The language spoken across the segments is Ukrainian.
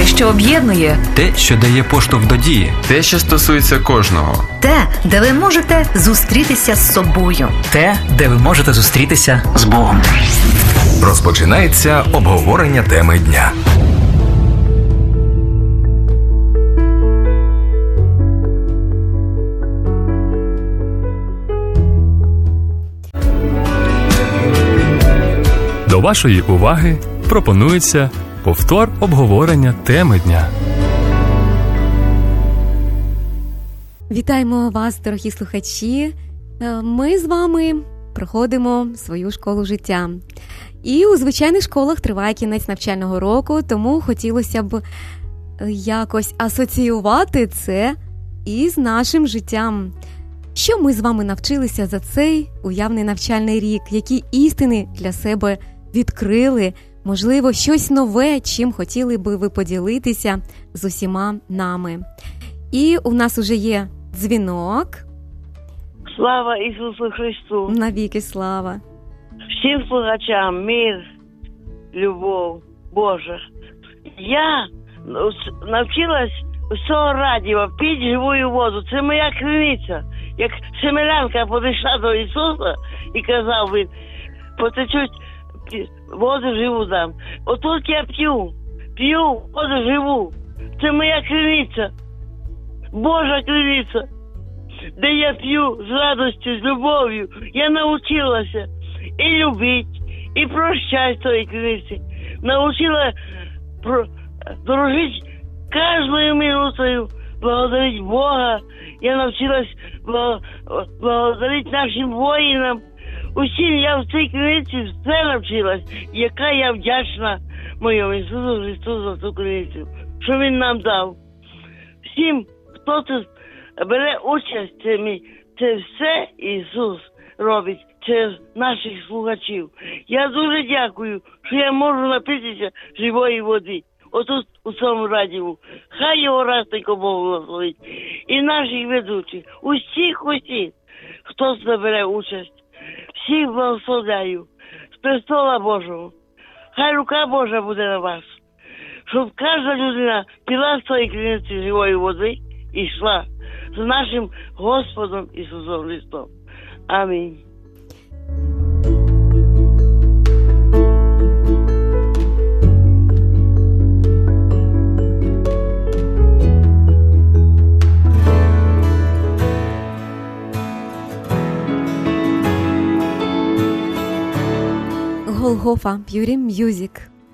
що об'єднує. Те, що дає поштовх до дії. Те, що стосується кожного. Те, де ви можете зустрітися з собою. Те, де ви можете зустрітися з Богом. Розпочинається обговорення теми дня. До вашої уваги пропонується повтор обговорення теми дня. Вітаємо вас, дорогі слухачі. Ми з вами проходимо свою школу життя. І у звичайних школах триває кінець навчального року, тому хотілося б якось асоціювати це із нашим життям. Що ми з вами навчилися за цей уявний навчальний рік? Які істини для себе відкрили? Можливо, щось нове, чим хотіли би ви поділитися з усіма нами. І у нас уже є дзвінок. Слава Ісусу Христу! Навіки слава! Всім слухачам мир, любов Божа. Я навчилась з цього радіо пити живу воду. Це моя криниця. Як семелянка підійшла до Ісуса і казав він, потечуть воду живу дам. Отут я п'ю воду живу. Це моя криниця. Божа криниця. Де я п'ю з радістю, з любов'ю. Я навчилася і любити, і прощати тої криниці. Навчила дружити кожною минутою, благодарити Бога. Я навчилась благодарити нашим воїнам. Усім я в цій криниці все навчилась. Яка я вдячна моєму Ісусу Христу за цю криницю, що Він нам дав. Всім, хто тут бере участь, це все Ісус робить через наших слухачів. Я дуже дякую, що я можу напитися живої води. Отут у цьому радіо. Хай його растенько Бог благословить. І наших ведучих, усіх, хто бере участь. Всіх благословляю з престола Божого. Хай рука Божа буде на вас. Щоб кожна людина пила з тої криниці живої води і йшла з нашим Господом Ісусом Христом. Амінь. Голгофа, Purity Music.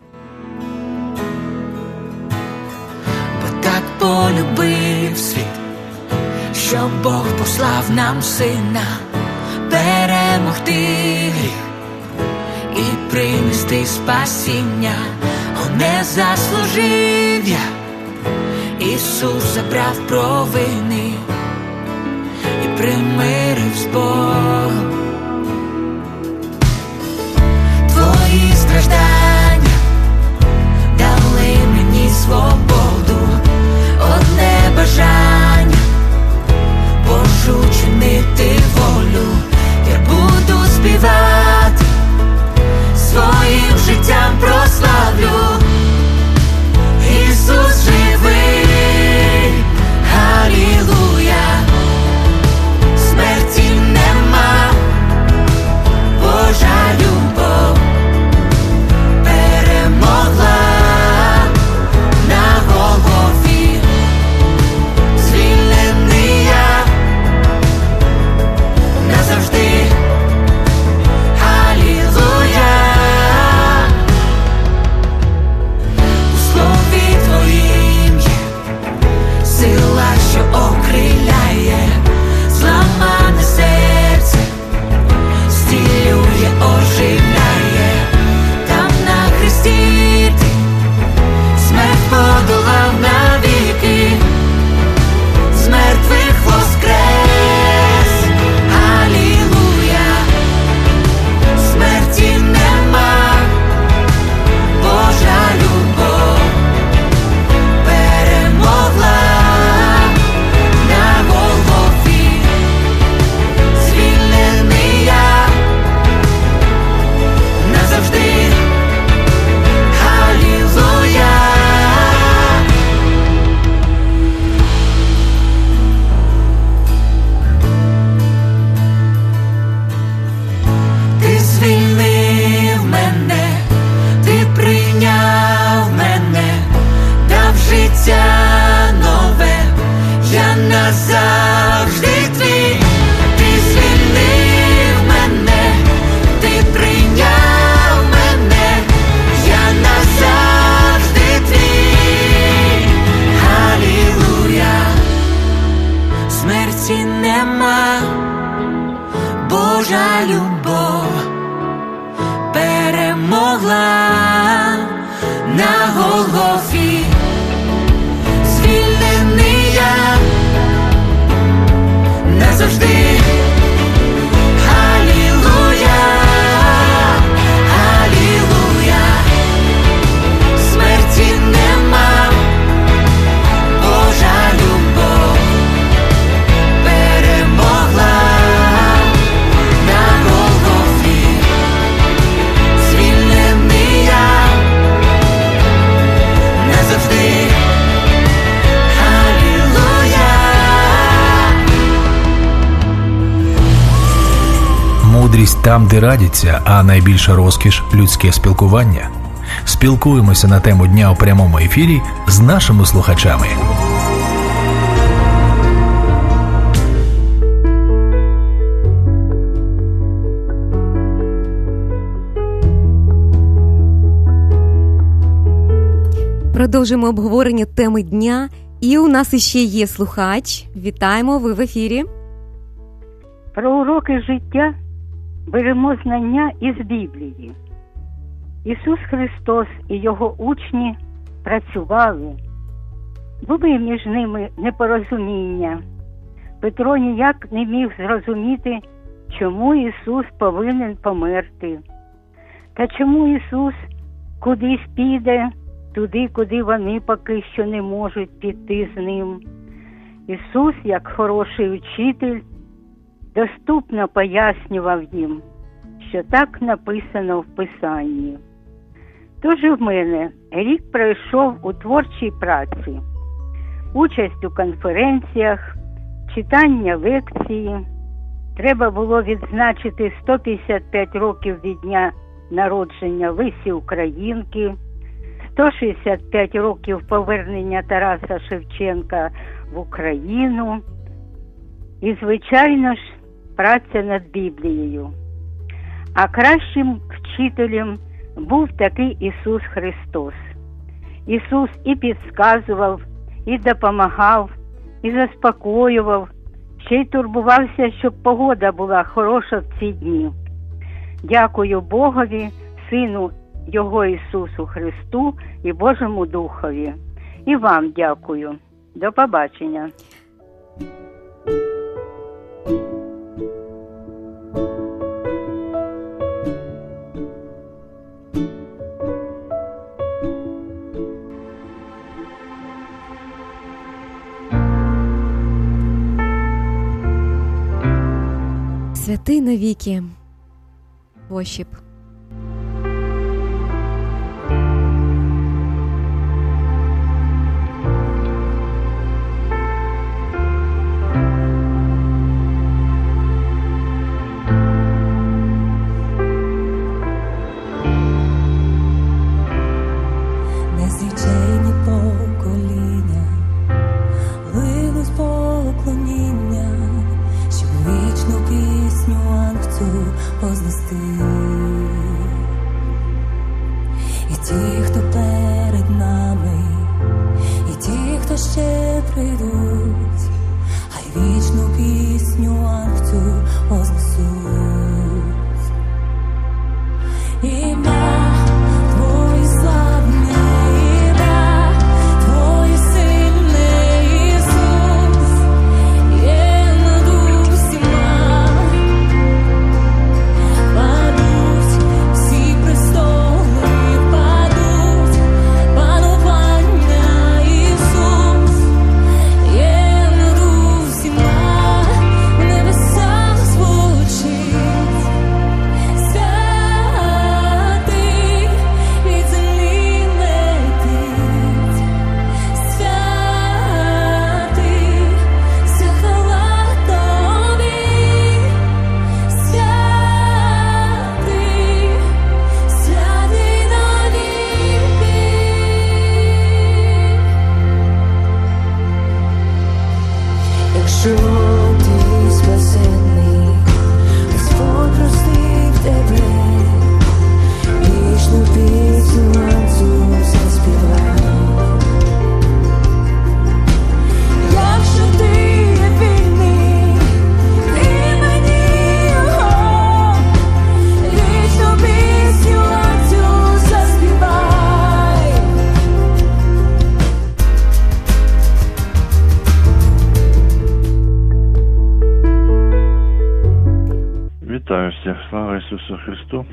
Бо так полюбив світ, що Бог послав нам сина перемогти гріх і принести спасіння. Он не заслужив я, Ісус забрав провини і примирив з Богом. Твої страждання дали мені свободу, одне бажання Божу чинити волю. Я буду співати, своїм життям прославлю. Ісус живий, алілуя, смерті нема, Божа любов назавжди. Алілуя, алілуя, смерті нема, Божа любов перемогла на Голгофі, звільнений я назавжди. Мудрість там, де радяться, а найбільша розкіш – людське спілкування. Спілкуємося на тему дня у прямому ефірі з нашими слухачами. Продовжуємо обговорення теми дня. І у нас іще є слухач. Вітаємо, ви в ефірі. Про уроки життя беремо знання із Біблії. Ісус Христос і Його учні працювали. Були між ними непорозуміння. Петро ніяк не міг зрозуміти, чому Ісус повинен померти. Та чому Ісус кудись піде, туди, куди вони поки що не можуть піти з Ним. Ісус, як хороший учитель, доступно пояснював їм, що так написано в Писанні. Тож і в мене рік пройшов у творчій праці. Участь у конференціях, читання лекції. Треба було відзначити 155 років від дня народження Лесі Українки, 165 років повернення Тараса Шевченка в Україну і, звичайно ж, праця над Біблією. А кращим вчителем був такий Ісус Христос. Ісус і підказував, і допомагав, і заспокоював, ще й турбувався, щоб погода була хороша в ці дні. Дякую Богові, Сину Його Ісусу Христу і Божому Духові. І вам дякую. До побачення. Святий навіки. Worship. Незвичайні покоління линуть поклоніння, щоб вічну пісню ангцю вознести. І ті, хто перед нами, і ті, хто ще прийдуть, хай вічну пісню ангцю вознесуть. Ім'я Твоє славне, ім'я Твоє сильне, Ісус, є над усіма. Падуть всі престоли, падуть панування, Ісус, є Иисусу Христу,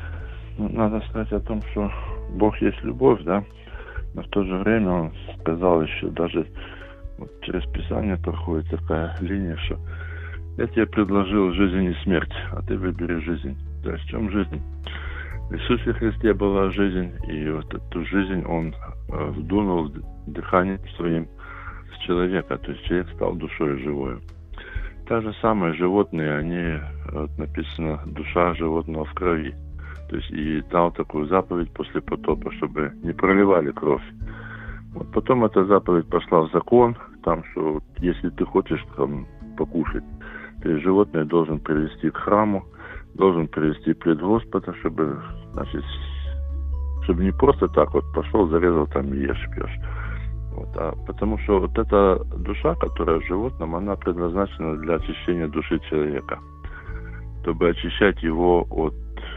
надо сказать о том, что Бог есть любовь, да, но в то же время Он сказал еще, даже вот через Писание проходит такая линия, что я тебе предложил жизнь и смерть, а ты выбери жизнь. То есть в чем жизнь? В Иисусе Христе была жизнь, и вот эту жизнь Он вдунул дыханием своим с человека, то есть человек стал душой живой. Та же самое животные, они, вот написано, душа животного в крови. То есть и дал такую заповедь после потопа, чтобы не проливали кровь. Вот потом эта заповедь пошла в закон, там, что вот, если ты хочешь там покушать, ты животное должен привести к храму, должен привести пред Господа, чтобы, значит, чтобы не просто так вот пошел, зарезал там и ешь, пьешь. Вот, а потому что вот эта душа, которая в животном, она предназначена для очищения души человека, чтобы очищать его от,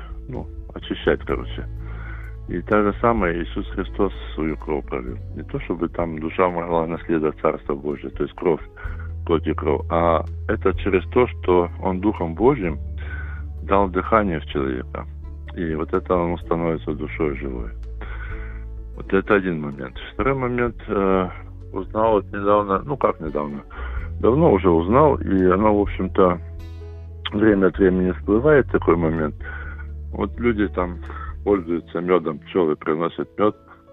очищать, короче. И та же самое Иисус Христос свою кровь пролил. Не то, чтобы там душа могла наследовать Царство Божие, то есть кровь, плоть и кровь, а это через то, что Он Духом Божьим дал дыхание в человека. И вот это он становится душой живой. Вот это один момент. Второй момент, узнал вот недавно, недавно, давно уже узнал, и оно, в общем-то, время от времени всплывает такой момент. Вот люди там пользуются медом, пчелы приносят мед,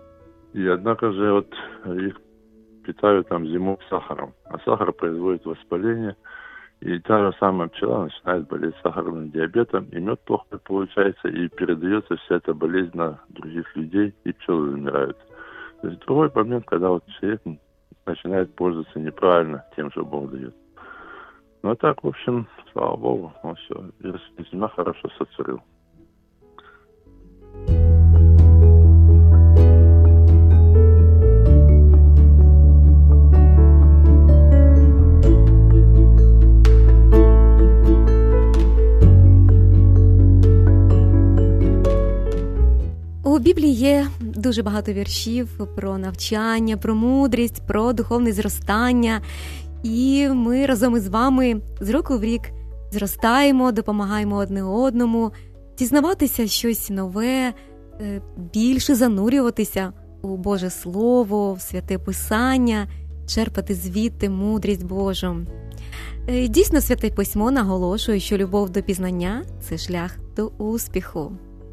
и однако же вот их питают там зимой сахаром, а сахар производит воспаление, и та же самая пчела начинает болеть сахарным диабетом, и мед плохо получается, и передается вся эта болезнь на других людей, и пчелы умирают. То есть другой момент, когда вот человек начинает пользоваться неправильно тем, что Бог дает. Ну а так, в общем, слава Богу, все, зима хорошо сотворил. У Біблії є дуже багато віршів про навчання, про мудрість, про духовне зростання. І ми разом із вами з року в рік зростаємо, допомагаємо одне одному, дізнаватися щось нове, більше занурюватися у Боже Слово, в Святе Писання, черпати звідти мудрість Божу. Дійсно, Святе Письмо наголошує, що любов до пізнання – це шлях до успіху.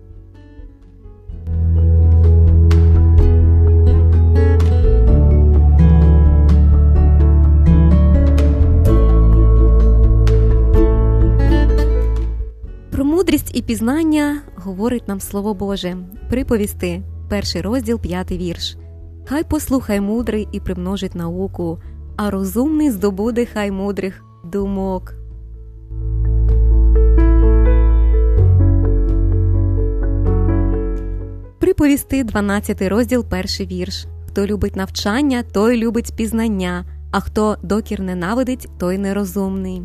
Про мудрість і пізнання говорить нам Слово Боже. Приповісти, 1 розділ, 5 вірш. «Хай послухай мудрий і примножить науку, а розумний здобуде хай мудрих думок». Приповісти, 12 розділ, 1 вірш. «Хто любить навчання, той любить пізнання, а хто докір ненавидить, той нерозумний».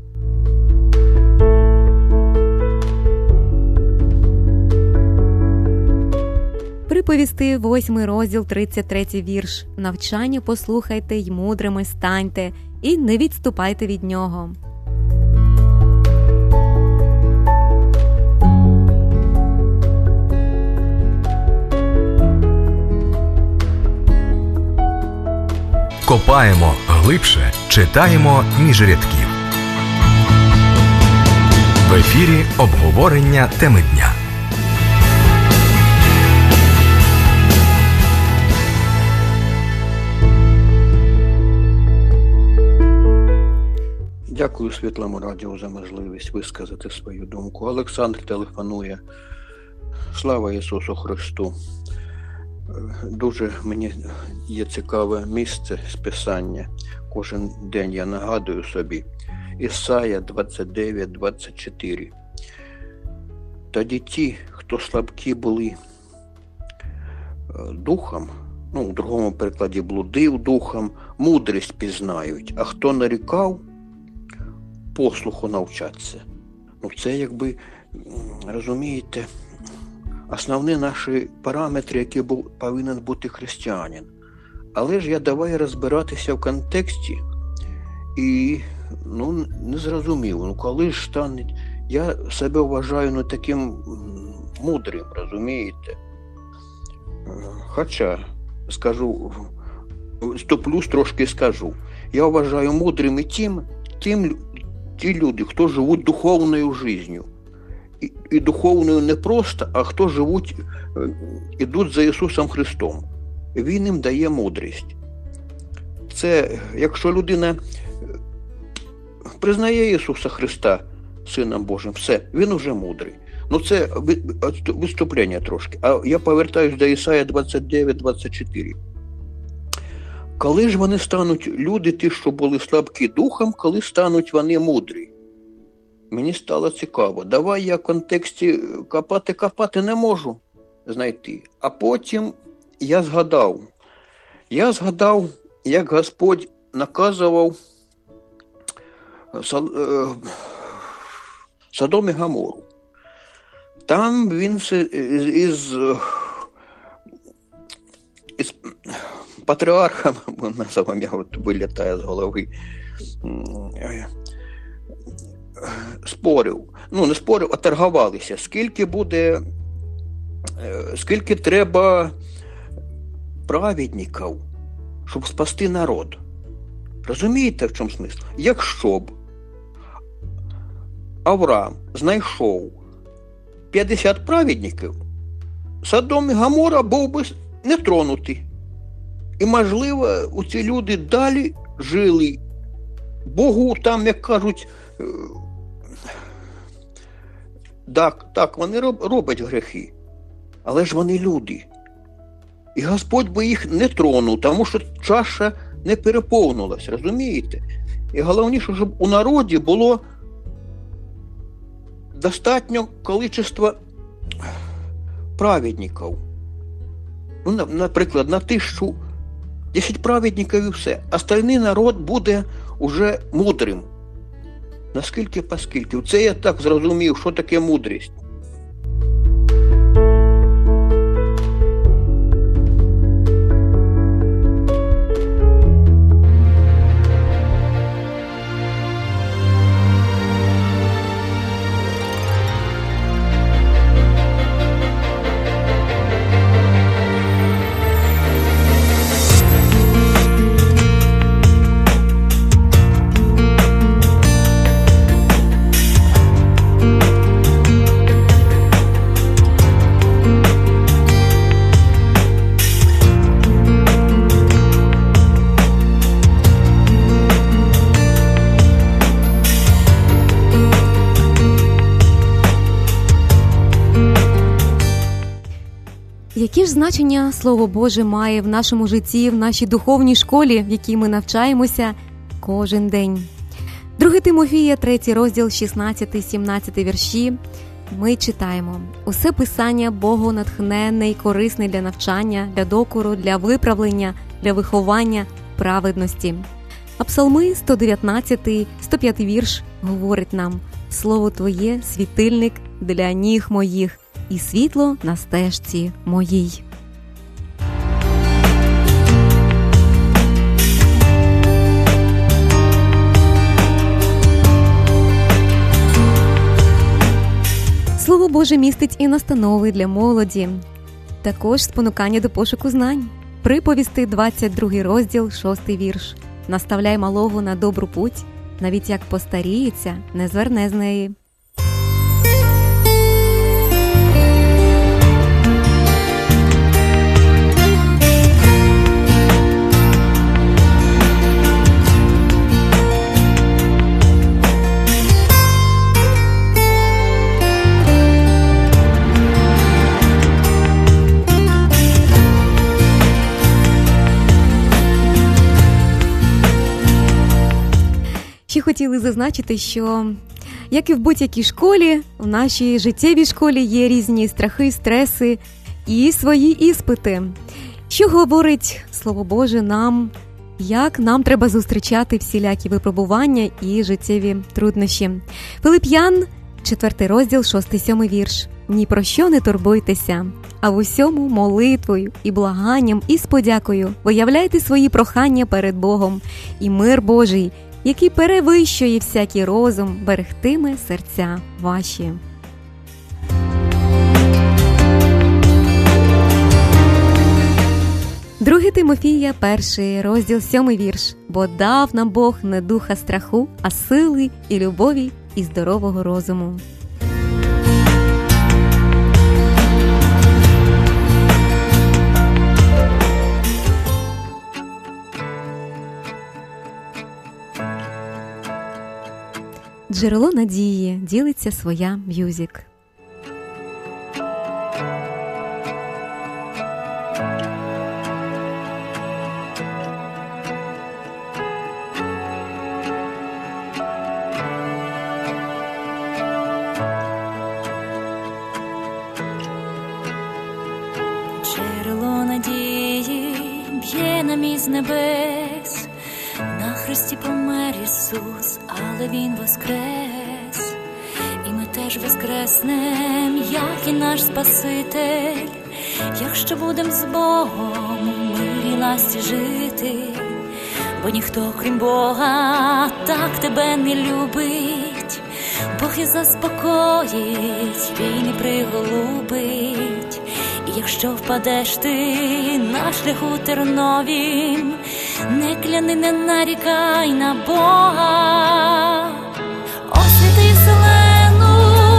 Приповісти, 8 розділ, 33 вірш. «Навчання послухайте й мудрими станьте, і не відступайте від нього». Копаємо глибше, читаємо між рядків. В ефірі обговорення теми дня. Дякую Світлому радіо за можливість висказати свою думку. Олександр телефонує. Слава Ісусу Христу. Дуже мені є цікаве місце з Писання. Кожен день я нагадую собі. Ісая 29-24. Тоді ті, хто слабкі були духом, в другому перекладі блудив духом, мудрість пізнають, а хто нарікав, послуху навчаться. Це якби, розумієте, основні наші параметри, які повинен бути християнин. Але ж я давай розбиратися в контексті і, не зрозуміло, коли ж стане я себе вважаю таким мудрим, розумієте? Хоча, скажу, стоплюсь трошки скажу. Я вважаю мудрими ті люди, хто живуть духовною життю. І духовною не просто, а хто ідуть за Ісусом Христом. Він їм дає мудрість. Це, якщо людина признає Ісуса Христа Сином Божим, все, він уже мудрий. Це виступлення трошки. А я повертаюсь до Ісая 29-24. Коли ж вони стануть, люди ті, що були слабкі духом, коли стануть вони мудрі? Мені стало цікаво. Давай я в контексті копати не можу знайти. А потім я згадав, як Господь наказував Содом і Гомору. Там він із патріархом, назовем, я вилітає з голови, спорив. Не спорив, а торгувалися. Скільки треба праведників, щоб спасти народ. Розумієте, в чому смисл? Якщо б Авраам знайшов 50 праведників, Содом і Гомора був би не тронутий. І, можливо, ці люди далі жили. Богу там, як кажуть, так, вони роблять гріхи, але ж вони люди. І Господь би їх не тронув, тому що чаша не переповнилась, розумієте? І головніше, щоб у народі було достатньо кількість праведників. Наприклад, на 1000 10 праведників і все. Остальний народ буде уже мудрим. Наскільки поскільки. Це я так зрозумів, що таке мудрість. Яке ж значення Слово Боже має в нашому житті, в нашій духовній школі, в якій ми навчаємося кожен день? 2 Тимофія, 3 розділ, 16-17 вірші. Ми читаємо: «Усе писання Богонатхненне і корисне для навчання, для докору, для виправлення, для виховання праведності». А Псалми 119, 105 вірш говорить нам: «Слово Твоє – світильник для ніг моїх і світло на стежці моїй». Слово Боже містить і настанови для молоді, також спонукання до пошуку знань. Приповісти, 22 розділ, 6 вірш. «Наставляй малого на добру путь, навіть як постаріється, не зверне з неї». Ще хотіли зазначити, що, як і в будь-якій школі, в нашій життєвій школі є різні страхи, стреси і свої іспити. Що говорить Слово Боже нам, як нам треба зустрічати всілякі випробування і життєві труднощі. Филип'ян, 4 розділ, 6-7 вірш. «Ні про що не турбуйтеся, а в усьому молитвою і благанням і з подякою виявляйте свої прохання перед Богом, і мир Божий, який перевищує всякий розум, берегтиме серця ваші. Друге Тимофія, 1 розділ, 7 вірш. «Бо дав нам Бог не духа страху, а сили і любові і здорового розуму». Джерело надії, ділиться своя м'юзик. Джерело надії б'є нам із небес. На хресті помер Ісус, але Він воскрес. І ми теж воскреснем, як і наш Спаситель, якщо будем з Богом у мирі ласті жити. Бо ніхто, крім Бога, так тебе не любить. Бог і заспокоїть, Він і приголубить. І якщо впадеш ти на шляху терновім, не кляни, не нарікай на Бога. Освіти вселену,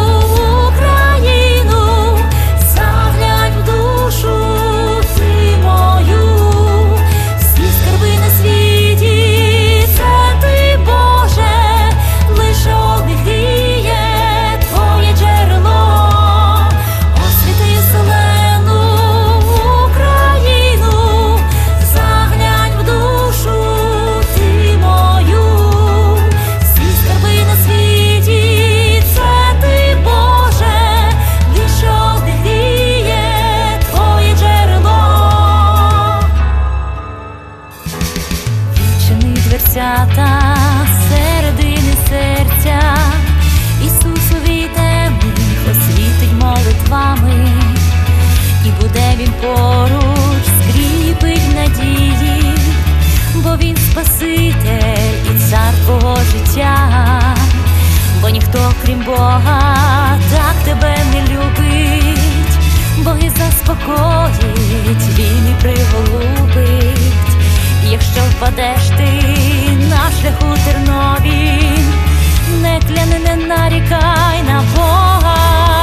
Україну, заглянь в душу ти мою. Всі скарби на світі, це ти, Боже, лише одних діє твоє джерело. Освіти вселену, Україну, заглянь в душу ти мою. Всі скарби на світі, це ти, Боже, лише одних діє твоє джерело. Відчини дверцята середини серця, Ісусові темних освітить молитвами. І буде Він поруч, скріпить надії, бо Він Спаситель і цар твого життя. Бо ніхто, крім Бога, так тебе не любить. Бог і заспокоїть, Він і приголубить. І якщо впадеш ти на шляху терновім, не кляни, не нарікай на Бога.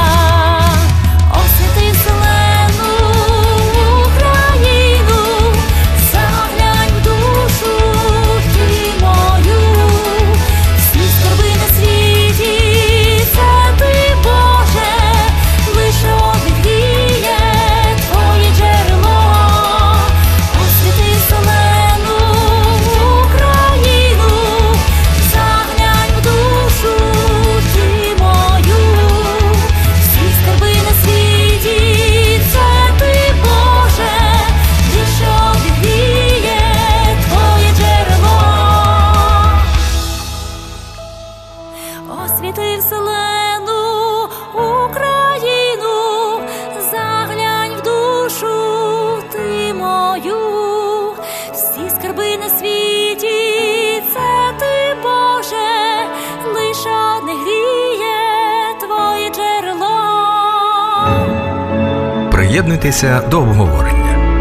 Освіти вселену, Україну, заглянь в душу ти мою. Всі скарби на світі, це ти, Боже, лише одних діє твоє джерело. Освіти вселену, Україну, заглянь в душу ти мою. Всі скарби на світі, це ти, Боже, лише одних діє твоє джерело. Освіти вселену, Україну, заглянь в душу ти мою. Всі скарби на світі, це ти, Боже, лише одне гріє твоє джерело. Приєднуйтеся до обговорення.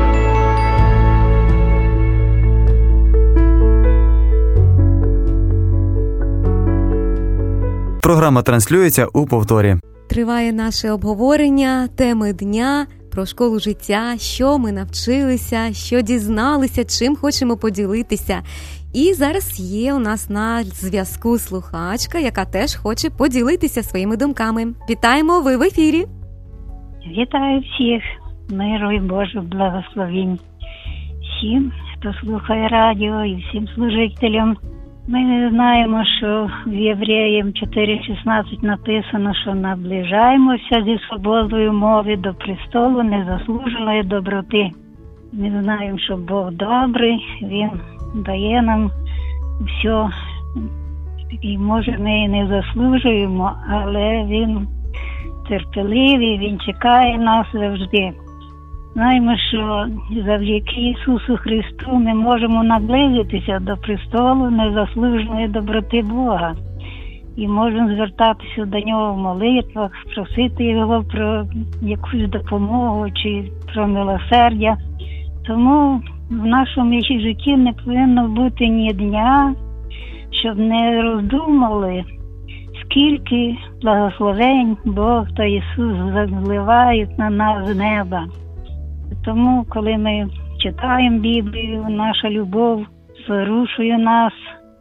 Програма транслюється у повторі. Триває наше обговорення теми дня про школу життя, що ми навчилися, що дізналися, чим хочемо поділитися. І зараз є у нас на зв'язку слухачка, яка теж хоче поділитися своїми думками. Вітаємо, ви в ефірі. Вітаю всіх, миру і Божих благословінь всім, хто слухає радіо, і всім служителям. Ми знаємо, що в Євреям 4:16 написано, що наближаємося зі свободою мови до престолу незаслуженої доброти. Ми знаємо, що Бог добрий, Він дає нам все, і може ми і не заслужуємо, але Він терпеливий, Він чекає нас завжди. Знаємо, що завдяки Ісусу Христу ми можемо наблизитися до престолу незаслуженої доброти Бога. І можемо звертатися до Нього в молитвах, просити Його про якусь допомогу чи про милосердя. Тому в нашому житті не повинно бути ні дня, щоб не роздумали, скільки благословень Бог та Ісус зливають на нас з неба. Тому, коли ми читаємо Біблію, наша любов зворушує нас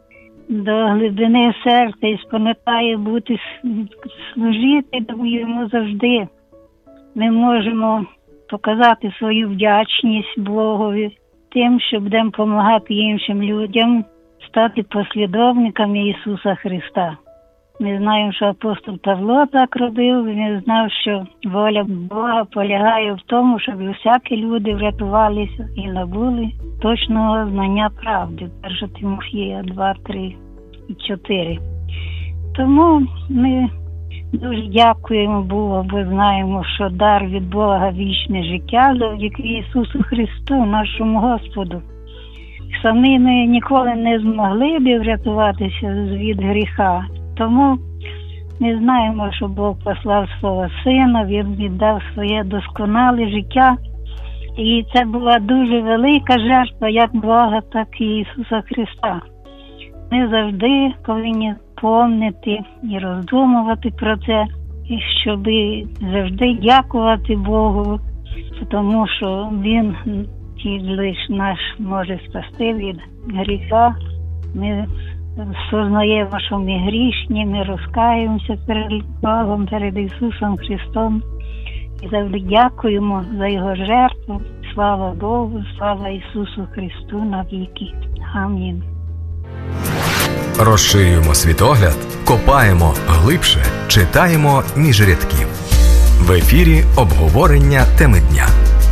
до глибини серця і спонукає бути служити йому завжди. Ми можемо показати свою вдячність Богові тим, що будемо допомагати іншим людям, стати послідовниками Ісуса Христа. Ми знаємо, що апостол Павло так робив, він знав, що воля Бога полягає в тому, щоб всякі люди врятувалися і набули точного знання правди. 1 Тимофія 2, 3 і 4. Тому ми дуже дякуємо Богу, бо знаємо, що дар від Бога вічне життя завдяки Ісусу Христу, нашому Господу. Самі ми ніколи не змогли б врятуватися від гріха. Тому ми знаємо, що Бог послав свого Сина, Він віддав своє досконале життя. І це була дуже велика жертва як Бога, так і Ісуса Христа. Ми завжди повинні помнити і роздумувати про це, і щоб завжди дякувати Богу, тому що Він лише наш може спасти від гріха. Ми сознаємо, що ми грішні, ми розкаємося перед Богом, перед Ісусом Христом. І завжди дякуємо за Його жертву. Слава Богу, слава Ісусу Христу навіки. Амінь. Розширюємо світогляд, копаємо глибше, читаємо між рядків. В ефірі обговорення теми дня.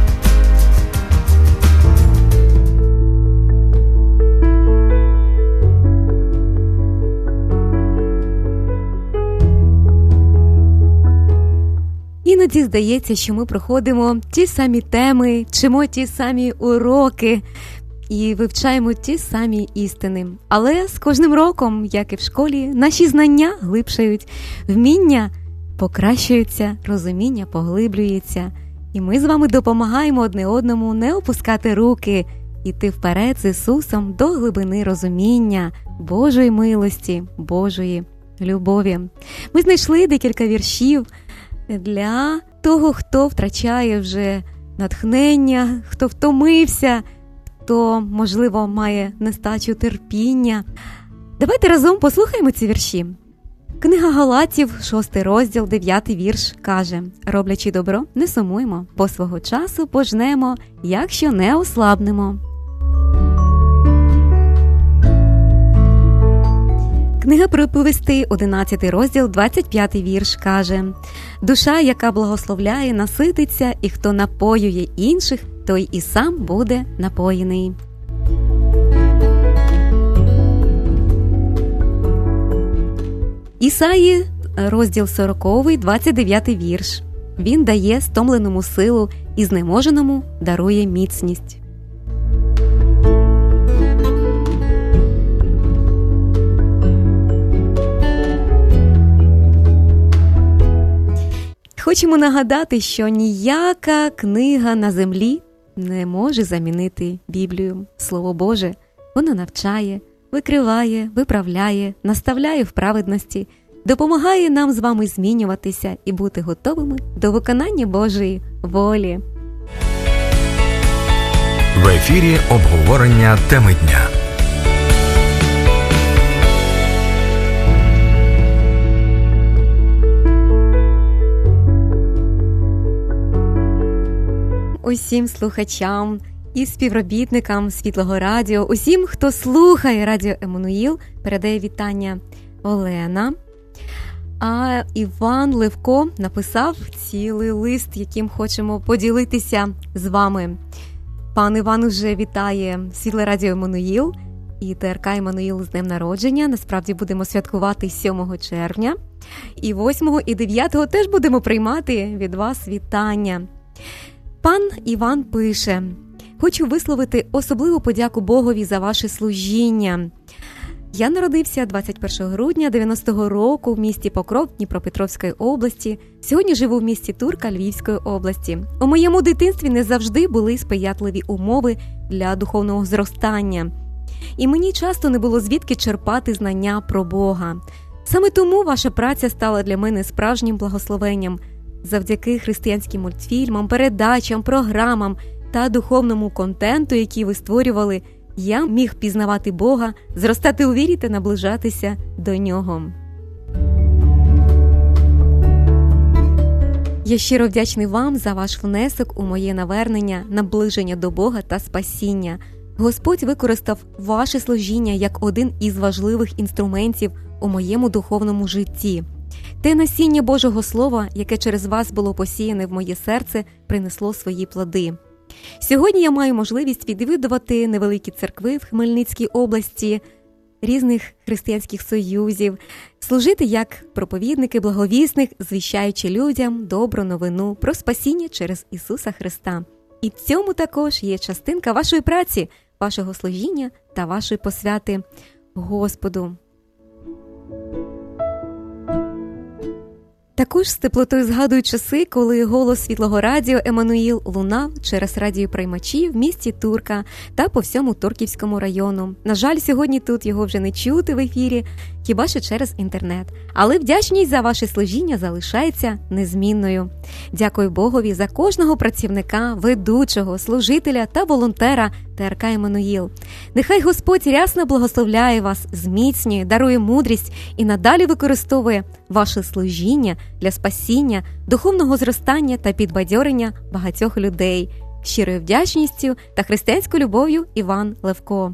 Іноді здається, що ми проходимо ті самі теми, вчимо ті самі уроки і вивчаємо ті самі істини. Але з кожним роком, як і в школі, наші знання глибшають, вміння покращуються, розуміння поглиблюється. І ми з вами допомагаємо одне одному не опускати руки, іти вперед з Ісусом до глибини розуміння Божої милості, Божої любові. Ми знайшли декілька віршів для того, хто втрачає вже натхнення, хто втомився, хто, можливо, має нестачу терпіння. Давайте разом послухаємо ці вірші. Книга Галатів, 6 розділ, 9 вірш, каже: «Роблячи добро, не сумуймо, бо свого часу пожнемо, якщо не ослабнемо». Книга Приповістей, 11 розділ, 25 вірш, каже: «Душа, яка благословляє, насититься, і хто напоює інших, той і сам буде напоєний». Ісаї, розділ 40, 29 вірш. «Він дає стомленому силу, і знеможеному дарує міцність». Хочемо нагадати, що ніяка книга на землі не може замінити Біблію. Слово Боже, воно навчає, викриває, виправляє, наставляє в праведності, допомагає нам з вами змінюватися і бути готовими до виконання Божої волі. В ефірі обговорення теми дня. Усім слухачам і співробітникам Світлого Радіо, усім, хто слухає Радіо Еммануїл, передає вітання Олена. А Іван Левко написав цілий лист, яким хочемо поділитися з вами. Пан Іван уже вітає Світле Радіо Еммануїл і ТРК Еммануїл з днем народження. Насправді будемо святкувати 7 червня. І 8 і 9 теж будемо приймати від вас вітання. Пан Іван пише: «Хочу висловити особливу подяку Богові за ваше служіння. Я народився 21 грудня 90-го року в місті Покров Дніпропетровської області. Сьогодні живу в місті Турка Львівської області. У моєму дитинстві не завжди були сприятливі умови для духовного зростання. І мені часто не було звідки черпати знання про Бога. Саме тому ваша праця стала для мене справжнім благословенням. Завдяки християнським мультфільмам, передачам, програмам та духовному контенту, який ви створювали, я міг пізнавати Бога, зростати у вірі та наближатися до Нього». Я щиро вдячний вам за ваш внесок у моє навернення, наближення до Бога та спасіння. Господь використав ваше служіння як один із важливих інструментів у моєму духовному житті. Те насіння Божого Слова, яке через вас було посіяне в моє серце, принесло свої плоди. Сьогодні я маю можливість відвідувати невеликі церкви в Хмельницькій області, різних християнських союзів, служити як проповідники, благовісник, звіщаючи людям добру новину про спасіння через Ісуса Христа. І в цьому також є частинка вашої праці, вашого служіння та вашої посвяти Господу. Також з теплотою згадую часи, коли голос Світлого радіо «Еммануїл» лунав через радіоприймачі в місті Турка та по всьому Турківському району. На жаль, сьогодні тут його вже не чути в ефірі, хіба що через інтернет. Але вдячність за ваше служіння залишається незмінною. Дякую Богові за кожного працівника, ведучого, служителя та волонтера ТРК «Еммануїл». Нехай Господь рясно благословляє вас, зміцнює, дарує мудрість і надалі використовує ваше служіння для спасіння, духовного зростання та підбадьорення багатьох людей. Щирою вдячністю та християнською любов'ю, Іван Левко.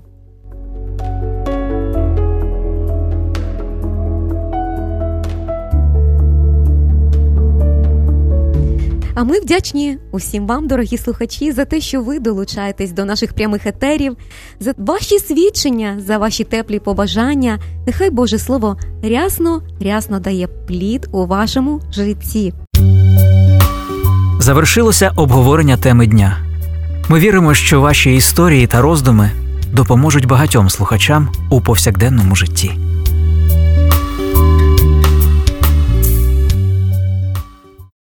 А ми вдячні усім вам, дорогі слухачі, за те, що ви долучаєтесь до наших прямих етерів, за ваші свідчення, за ваші теплі побажання. Нехай Боже Слово рясно дає плід у вашому житті. Завершилося обговорення теми дня. Ми віримо, що ваші історії та роздуми допоможуть багатьом слухачам у повсякденному житті.